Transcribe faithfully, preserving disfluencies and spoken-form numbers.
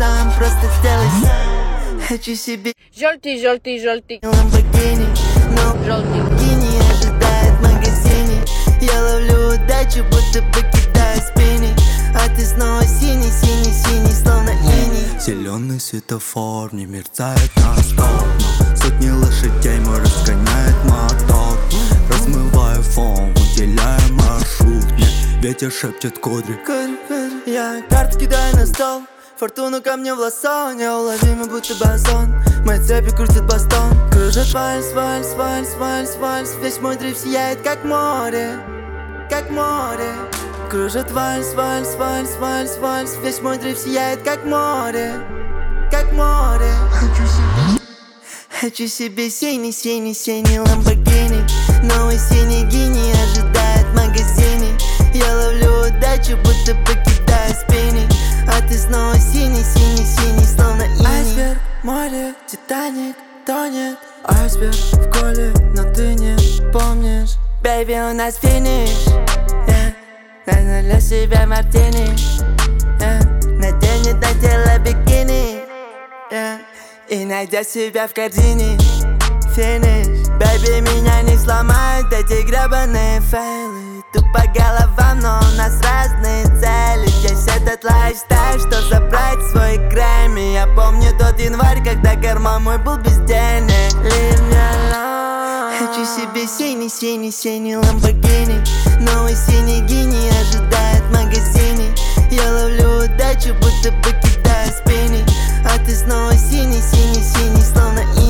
сам, просто сделай сам. Хочу себе желтый, желтый, желтый Lamborghini, но желтый не ожидает в магазине. Я ловлю удачу, будто покидаю спиннинг. А ты снова синий, синий, синий, словно иней. Зеленый светофор не мерцает на стоп. Сотни лошадей мой разгоняет мотор. Размываю фон, выделяю маршрут. Ветер шепчет кудри. Кудри, кудри. Я карты кидаю на стол. Фортуну ко мне в лосо. Неуловимый, будто базон. Мои цепи крутят бастон. Кружит вальс, вальс, вальс, вальс, вальс. Весь мой дрейф сияет, как море, как море. Кружит вальс, вальс, вальс, вальс, вальс. Весь мой дрейф сияет, как море, как море. Хочу себе, хочу себе синий, синий, синий Lamborghini. Новый синий гений ожидает в магазине. Я ловлю удачу, будто покидаю спиннинг. А ты снова синий, синий, синий, словно иней. Айсберг, море, Титаник, тонет. Айсберг в коле, но ты не помнишь. Бэйби, у нас финиш, yeah. Найду для себя мартини, yeah. Наденет на тело бикини, yeah. И найдя себя в корзине. Финиш, бэйби, меня не сломают эти гребаные фейлы. Тупо головам, но у нас разные цели. Есть этот лайфстайл, что забрать свой Грэмми. Я помню тот январь, когда карман мой был без денег. Leave me alone. Хочу себе синий, синий, синий Lamborghini. Новый синий гений ожидает в магазине. Я ловлю удачу, будто покидаю спиннинг. А ты снова синий, синий, синий, словно